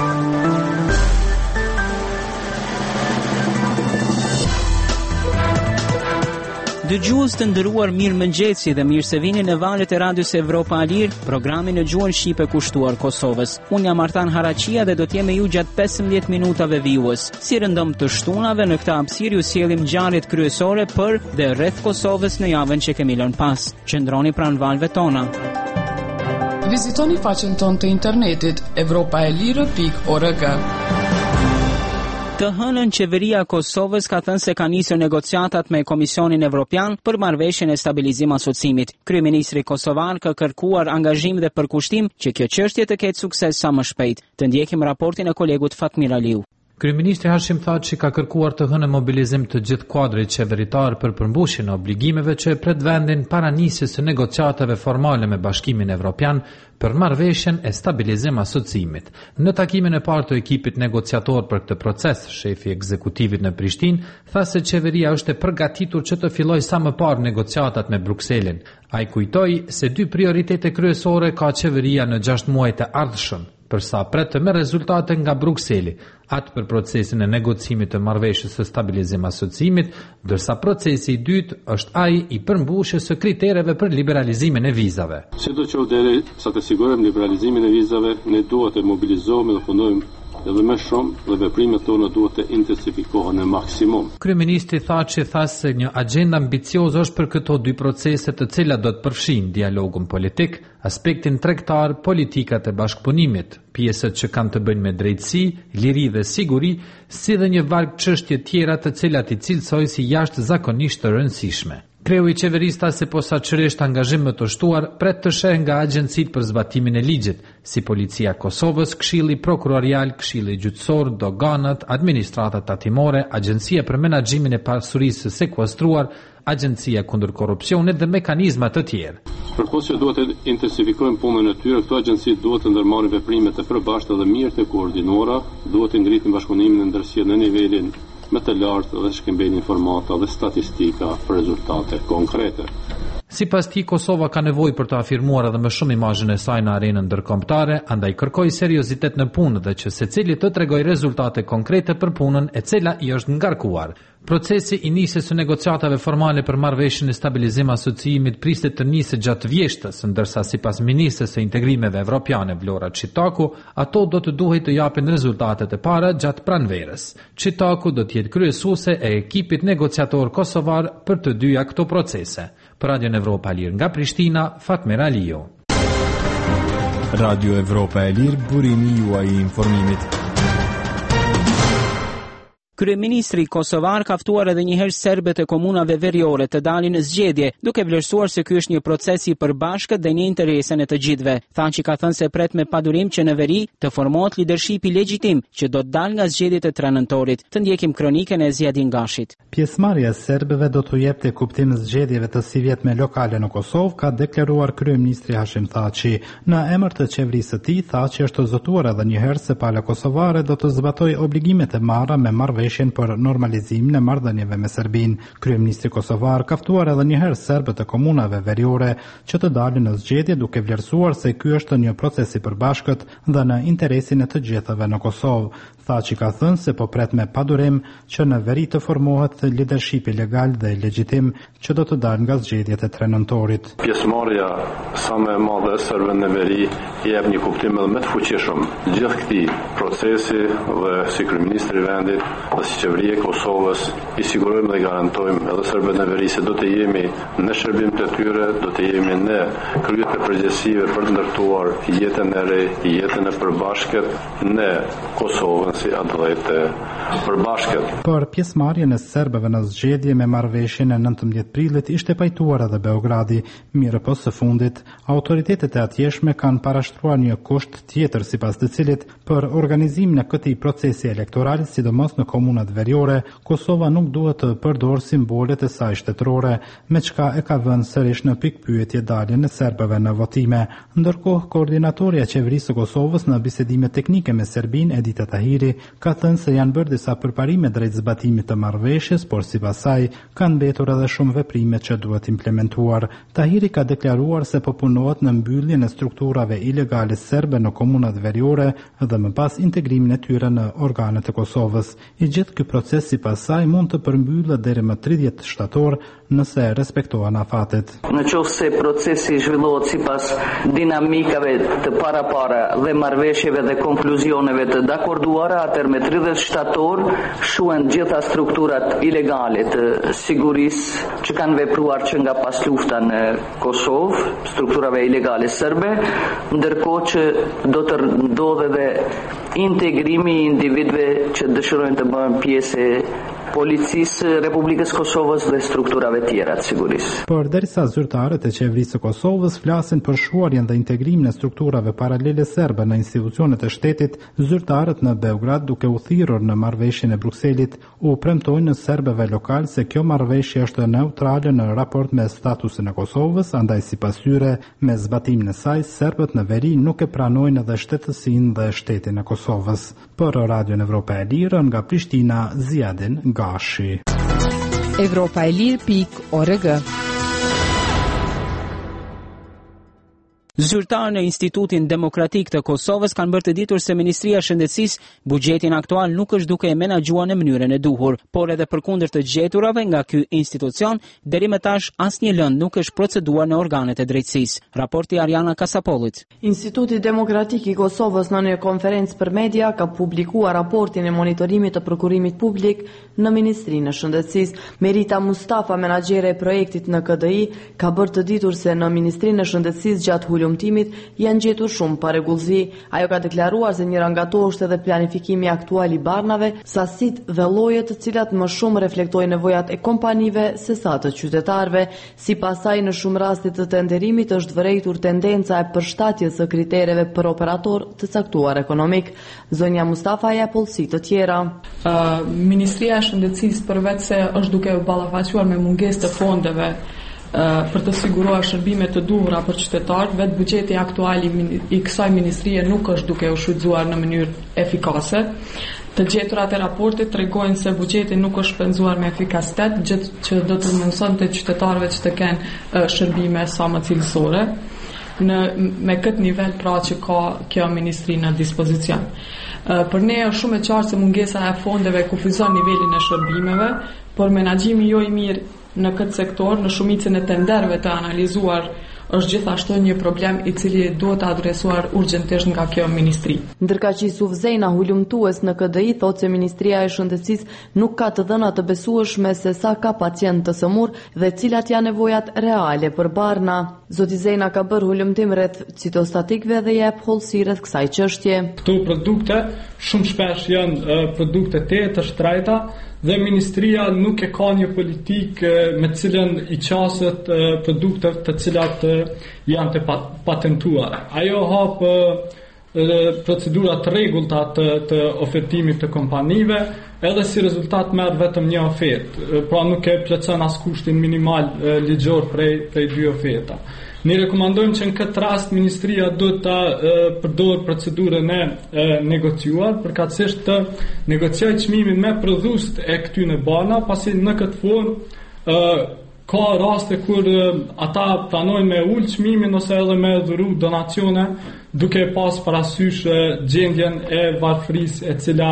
Dëgjues të nderuar, mirëmëngjesi dhe mirë se vini në valët e radios Evropa Alir, programin në gjuhën shqipe kushtuar Kosovës. Unë jam Artan Haraqia dhe do të jem me ju gjatë 15 minutave vijues. Si rëndom të shtunave, në këtë hapësirë ju sjellim ngjarjet kryesore për dhe rreth Kosovës në javën që kemi lënë pas. Qëndroni pranë valëve tona. Vizitoni faqen tonë të internetit europaelir.org. Të hënën qeveria e Kosovës ka thënë se ka nisur negociatat me Komisionin Evropian për marrëveshjen e stabilizim asociimit. Kryeministri kosovar ka kërkuar angazhim dhe përkushtim që kjo çështje të ketë sukses sa më shpejt. Të ndjekim raportin e kolegut Fatmir Aliu. Kryeministri Hashim Thaçi ka kërkuar të hënë mobilizim të gjithë kuadrit qeveritar për përmbushjen e obligimeve që pret vendin para nisjes së negociatave formale me Bashkimin Evropian për marrëveshjen e stabilizim asociimit. Në takimin e parë të ekipit negociator për këtë proces, shefi i ekzekutivit në Prishtinë tha se qeveria është e përgatitur që të fillojë sa më parë negociatat me Brukselin. Ai kujtoi se dy prioritete kryesore ka qeveria në 6 muajt e ardhshëm, përsa pret me rezultate nga Brukseli, atë për procesin e negocimit të marrëveshjes së stabilizim asociimit, ndërsa procesi i dytë është ai i përmbushjes së kritereve për liberalizimin e vizave. Sidoqoftë deri sa të sigurojmë liberalizimin e vizave, ne duhet të mobilizohemi dhe punojmë edhe më shumë dhe veprimet tona duhet të intensifikohen në maksimum. Kryeministri Thaçi tha se një agjendë ambicioze është për këto dy procese, të cilat do të përfshijnë dialogun politik, aspektin tregtar, politikat e bashkëpunimit, pjesët që kanë të bëjnë me drejtësi, liri dhe siguri, si dhe një varg çështje tjera të cilat i cilësoj si jashtëzakonisht të rëndësishme. Kreu i qeverisë se posaçërisht angazhim më të shtuar pret të sheh nga agjencitë për zbatimin e ligjit, si Policia e Kosovës, Këshilli Prokurorial, Këshilli Gjyqësor, doganat, administratat tatimore, Agjencia për Menaxhimin e Pasurisë së Sekuestruar, Agjencia kundër korrupsionit dhe mekanizma të tjerë. Përkohë që duhet të intensifikojmë punën e tyre, këto agjenci duhet të ndërmarrin veprime të përbashkëta dhe mirë të koordinuara, duhet të ngritin bashkëpunimin ndërsjellë në nivelin më të lartë dhe shkëmbejnë informata dhe statistika për rezultate konkrete. Sipas tij, Kosova ka nevojë për të afirmuar edhe më shumë imazhin e saj në arenën ndërkombëtare, andaj kërkoi seriozitet në punë dhe që secili të tregojë rezultate konkrete për punën e cila i është ngarkuar. Procesi i nisjes së negociatave formale për marrëveshjen e stabilizim asociimit pritet të nisë gjatë vjeshtës, ndërsa sipas ministres së integrimeve evropiane Vlora Çitaku, ato do të duhej të japin rezultatet e para gjatë pranverës. Çitaku do të jetë kryesuese e ekipit negociator kosovar për të dyja këto procese. Për Radio Evropa e Lirë nga Prishtina, Fatmir Aliu. Radio Evropa e Lirë, burimi juaj i informimit. Kryeministri kosovar ka ftuar edhe një herë serbët e komunave veriore të dalin në zgjedhje, duke vlerësuar se ky është një proces i përbashkët dhe në interesin e të gjithëve. Thaçi ka thënë se pret me padurim që në veri të formohet lidershipi legjitim që do të dalë nga zgjedhjet e 3 nëntorit. Të ndjekim kronikën e Ziadin Gashit. Pjesëmarrja e serbëve do t'u jepte kuptim zgjedhjeve të sivjetme lokale në Kosovë, ka deklaruar kryeministri Hashim Thaçi. Në emër të qeverisë së tij, Thaçi është zotuar edhe një herë se pala kosovare do të zbatojë obligimet e marra me marrëveshjen për normalizimin e marrëdhënieve me Serbinë. Kryeministri kosovar ka ftuar edhe një herë serbët e komunave veriore që të dalin në zgjedhje, duke vlerësuar se ky është një proces i përbashkët dhe në interesin e të gjithëve në Kosovë. Thaçi ka thënë se po pret me padurim që në veri të formohet lidershipi legal dhe legjitim që do të dalë nga zgjedhjet e 3 nëntorit. Pjesëmarrja sa më e madhe e serbëve në veri jep një kuptim edhe më të fuqishëm gjithë këtij procesi dhe si kryeministri i vendit dhe si qeveria e Kosovës i sigurojmë dhe garantojmë edhe serbëve në veri se do të jemi në shërbim të tyre, do të jemi në krye të përgjegjësive për të ndërtuar jetën e re, jetën e përbashkët në Kosovën si atë përbashkët. Për pjesëmarrjen e serbëve në zgjedhje me marrëveshjen e 19 prillit ishte pajtuar edhe Beogradi, mirë po së fundit autoritetet e atjeshme kanë parashtruar një kusht tjetër sipas të cilit për organizimin e këtij procesi elektoral, sidomos në komunat veriore, Kosova nuk duhet të përdorë simbolet e saj shtetërore, me çka e ka vënë sërish në pikpyetje daljen e serbëve në votime. Ndërkohë, koordinatorja e qeverisë së Kosovës në bisedime teknike me Serbinë, Edita Tahiri ka thënë se janë bërë disa përparime drejt zbatimit të marrëveshjes, por sipas saj kanë mbetur edhe shumë veprime që duhet implementuar. Tahiri ka deklaruar se po punohet në mbylljen e strukturave ilegale serbe në komunat veriore dhe më pas integrimin e tyre në organet e Kosovës. I gjithë ky proces sipas saj mund të përmbyllet deri më 30 shtator nëse respektohen afatet. Nëse procesi zhvillohet sipas dinamikave të parapara dhe marrëveshjeve dhe konkluzioneve të dakorduara, atëherë me 30 shtator shuhen gjitha strukturat ilegale të sigurisë që kanë vepruar që nga pas lufta në Kosovë, strukturave ilegale serbe, ndërkohë që do të ndodhe dhe integrimi i individëve që dëshirojnë të bëhen pjesë e policisë Republikës Kosovës dhe strukturave tjera të sigurisë. Por derisa zyrtarët e qeverisë së Kosovës flasin për shuarjen dhe integrimin e strukturave paralele serbe në institucionet e shtetit, zyrtarët në Beograd, duke u thirrur në marrëveshjen e Brukselit, u premtojnë në serbëve lokal se kjo marrëveshje është neutrale në raport me statusin e Kosovës, andaj sipas tyre, me zbatimin e saj, serbët në veri nuk e pranojnë edhe shtetësinë dhe shtetin e Kosovës. Për Radion Evropa e Lirë nga Prishtina, Ziadin Gashi. Evropaelir.org. Zyrtarë në Institutin Demokratik të Kosovës kanë bërë të ditur se Ministria e Shëndetësisë buxhetin aktual nuk është duke e menaxhuar në mënyrën e duhur, por edhe përkundër të gjeturave nga ky institucion, deri më tash asnjë lëndë nuk është proceduar në organet e drejtësisë. Raporti Ariana Kasapollit. Instituti Demokratik i Kosovës në një konferencë për media ka publikuar raportin e monitorimit të prokurimit publik në Ministrinë e Shëndetësisë. Merita Mustafa, menaxhere e projektit në KDI, ka bërë të ditur se në Ministrinë e Shëndetësisë gjatë lumtimit janë gjetur shumë paregullësi. Ajo ka deklaruar se njëra nga to është edhe planifikimi aktual i barnave, sasitë dhe llojet të cilat më shumë reflektojnë nevojat e kompanive se sa të qytetarëve. Sipas saj, në shumë raste të tenderimit është vërejtur tendenca e përshtatjes së kritereve për operator të caktuar ekonomik. Zonja Mustafa ja pollësi të tjera. Ministria e Shëndetësisë përveç se është duke u ballafaquar me mungesë të fondeve për të siguruar shërbime të duhura për qytetarët, vetë buxheti aktual i kësaj ministrie nuk është duke u shfrytzuar në mënyrë efikase. Të gjeturat e raportit tregojnë se buxheti nuk është shpenzuar me efikasitet, gjë që do të mundësonte qytetarëve që të kenë shërbime sa më cilësore. Me këtë nivel pra që ka kjo ministri në dispozicion. Për ne është shumë e qartë se mungesa e fondeve kufizon nivelin e shërbimeve, por menaxhimi jo i mirë në këtë sektor, në shumicën e tenderëve të analizuar, është gjithashtu një problem i cili duhet adresuar urgjentisht nga kjo ministri. Ndërkaq Yusuf Zejna, hulumtues në KDI, thotë se Ministria e Shëndetësisë nuk ka të dhëna të besueshme se sa ka pacient të sëmur dhe cilat janë nevojat reale për barna. Zoti Zejna ka bërë hulumtim rreth citostatikëve dhe jep hollësi rreth kësaj çështje. Këto produkte shumë shpesh janë produkte të shtrejta dhe ministria nuk e ka një politikë me cilën i qaset produkte të cilat janë të patentuara. Ajo hap procedura të rregullta të ofertimit të kompanive, edhe si rezultat merr vetëm një ofertë, pra nuk e plotson as kushtin minimal ligjor prej dy oferta. Ne rekomandojmë që në këtë rast ministria do të përdor procedurën e negociuar, përkatësisht të negociojë çmimin me prodhuesit e këtyre bana, pasi në këtë formë ka raste kur ata pranojnë me ul çmimin ose edhe me dhuru donacione, duke pas parasysh gjendjen e varfërisë e cila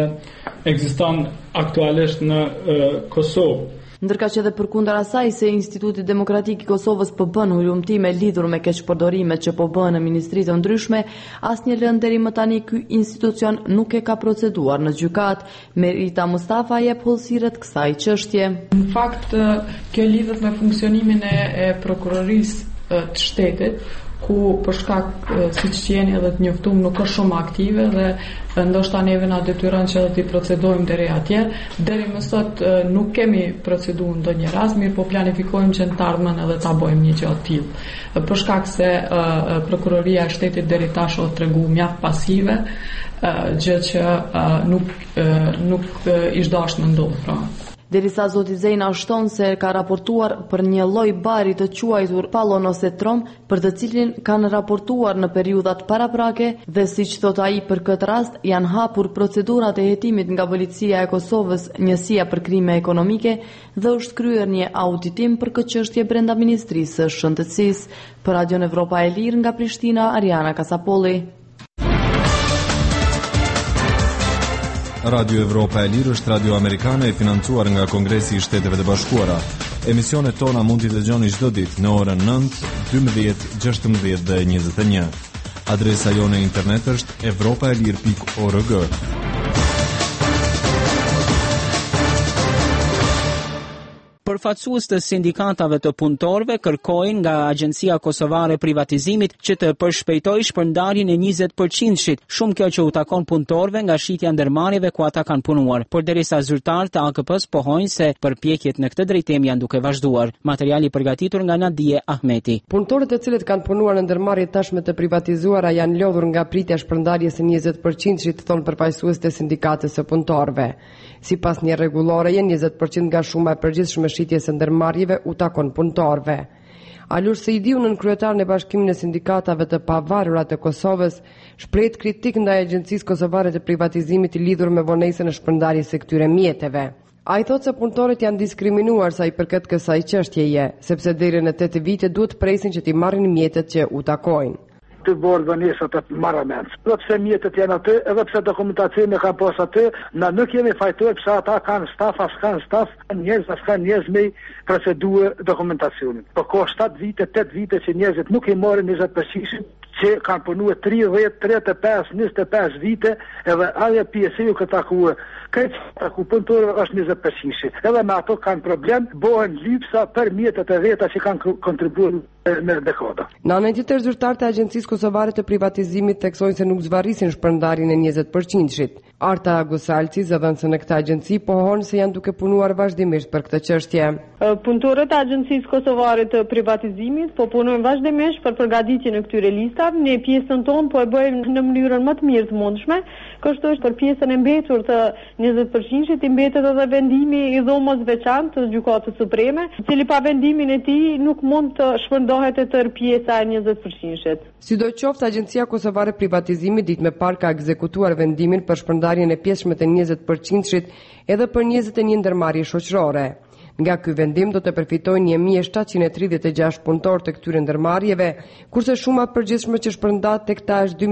ekziston aktualisht në Kosovë. Ndërkaq edhe përkundër asaj se Instituti Demokratik i Kosovës po bën hulumtime lidhur me keqpërdorimet që po bëhen në ministri të ndryshme, asnjë lëndë deri më tani ky institucion nuk e ka proceduar në gjykat. Merita Mustafa jep hollësi rreth kësaj çështje. Në fakt, kjo lidhet me funksionimin e prokurorisë të shtetit, ku për shkak siç jeni edhe të njoftuar nuk është shumë aktive dhe ndoshta neve na detyron që të procedojmë deri atje. Deri më sot nuk kemi proceduar ndonjë rast, mirë po planifikojmë që në të ardhmen edhe ta bëjmë një gjë të tillë. Për shkak se prokuroria e shtetit deri tash u tregu mjaft pasive, gjë që nuk ish dashur të ndodhë pra. derisa zoti Zena shton se ka raportuar për një lloj bari të quajtur pallon ose trom, për të cilin kanë raportuar në periudhat paraprake dhe siç thot ai për këtë rast janë hapur procedurat e hetimit nga Policia e Kosovës, njësia për krime ekonomike dhe është kryer një auditim për këtë çështje brenda Ministrisë së Shëndetësisë. Për Radion Evropa e Lirë nga Prishtina, Ariana Kasapolli. Radio Evropa e Lirë është radio amerikane e financuar nga Kongresi i Shteteve të Bashkuara. Emisionet tona mund t'i dëgjoni çdo ditë në orën 9, 12, 16 dhe 21. Adresa jone internet është evropaelir.org. Përfaqësues të sindikatave të punëtorëve kërkojnë nga Agjencia Kosovare e Privatizimit që të përshpejtojë shpërndarjen e 20%-shit, shumë kjo që u takon punëtorëve nga shitja ndërmarrjeve ku ata kanë punuar. Por derisa zyrtarët të AKP-s pohojnë se përpjekjet në këtë drejtim janë duke vazhduar. Materiali përgatitur nga Nadije Ahmeti. Punëtorët të cilët kanë punuar në ndërmarrje tashmë të privatizuara janë lodhur nga pritja e shpërndarjes së 20%-shit, thon përfaqësues të sindikatës së punëtorëve. Sipas një rregulloreje, 20% nga shuma e përgjithshme e shitjes së ndërmarrjeve u takon punëtorëve. Alur Seidiu, nën kryetaren e Bashkimit të Sindikatave të Pavarura të Kosovës, shpreh kritik ndaj Agjencisë Kosovare të Privatizimit i lidhur me vonesën e shpërndarjes së këtyre mjeteve. Ai thotë se punëtorët janë diskriminuar sa i përket kësaj çështjeje, sepse deri në 8 vite duhet presin që t'i marrin mjetet që u takojnë. Të borë vënesat të maramens. Dhe pse mjetët janë aty, edhe pse dokumentacion e ka pos aty, na nuk jemi fajtuar pse ata kanë staf, as kanë staf, njerëz as kanë njerëz me procedurë dokumentacionin. Po ka 7 vite, 8 vite që njerëzit nuk i marrin 20% që kanë punuar 30, 35, 25 vite, edhe ajo PSI-u ka takuar. Këtë taku punëtorëve është 20%. Edhe me ato kanë problem, bëhen lypsa për mjetet e veta që kanë kontribuar në dekada. Në anën tjetër, zyrtarët e Agjencisë Kosovare të Privatizimit theksojnë se nuk zvarrisin shpërndarjen e 20%-shit. Arta Gusalci, zëdhënëse në këtë agjenci, pohon se janë duke punuar vazhdimisht për këtë çështje. Punëtorët e Agjencisë Kosovare të Privatizimit po punojnë vazhdimisht për përgatitjen e këtyre listave. Ne pjesën tonë po e bëjmë në mënyrën më të mirë të mundshme. Kështu që për pjesën e mbetur të 20%-shit i mbetet edhe vendimi i dhomës veçantë të Gjykatës Supreme, i cili pa vendimin e tij nuk mund të shpërndohet e tërë pjesa e 20%-shit. Sidoqoftë, Agjencia Kosovare Privatizimit ditë me parë ka ekzekutuar vendimin për shpërndarjen e pjesëme të 20%-shit edhe për 21 ndërmarrje shoqërore. Nga ky vendim do të përfitojnë 1736 punëtorë të këtyre ndërmarrjeve, kurse shuma përgjithshme që shpërndahet tek ta është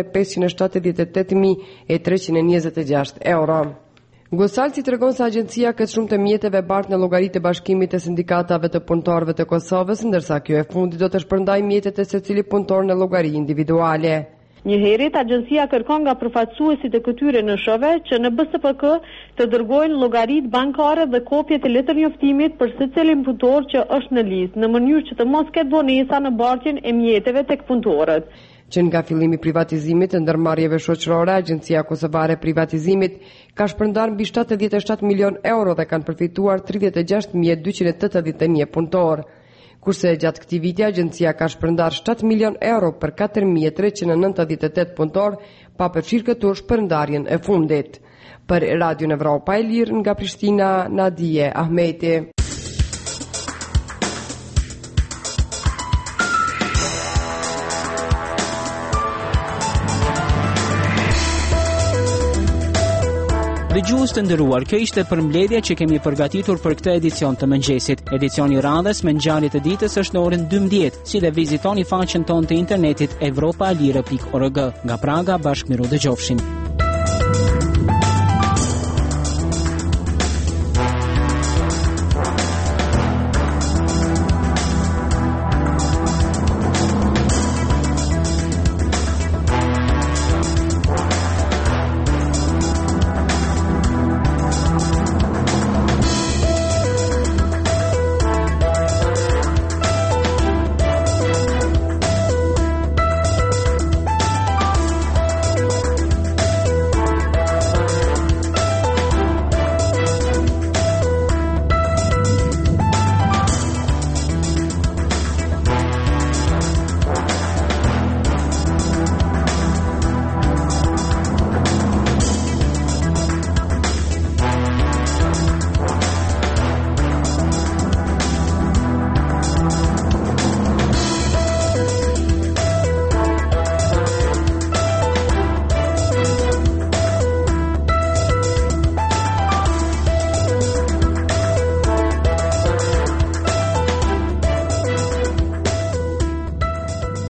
2.578.326 euro. Gosalci tregon se agjencia këtë shumë të mjeteve bart në llogaritë e Bashkimit të Sindikatave të Punëtorëve të Kosovës, ndërsa kjo e fundit do të shpërndajë mjetet e secili punëtor në llogari individuale. Njëherët, agjencia kërkon nga përfaqësuesit e këtyre NSH-ve që në BSPK të dërgojnë llogaritë bankare dhe kopjet e letërnjoftimit për secilin punëtor që është në listë, në mënyrë që të mos ketë vonesa në bartjen e mjeteve tek punëtorët. Që nga fillimi privatizimit të ndërmarrjeve shoqërore, Agjencia Kosovare e Privatizimit ka shpërndarë mbi 77 milion euro dhe kanë përfituar 36.281 punëtorë. Kurse gjatë këtij viti agjencia ka shpërndarë 7 milion euro për 4.398 punëtorë, pa përfshirë këtu shpërndarjen e fundit. Për Radion Evropa e Lirë nga Prishtina, Nadije Ahmeti. Dëgjues të nderuar, kjo ishte përmbledhja që kemi përgatitur për këtë edicion të mëngjesit. Edicioni i radhës me ngjarjet e ditës është në orën 12, si dhe vizitoni faqen tonë të internetit evropaalire.org. Nga Praga, bashkë miru dëgjofshim.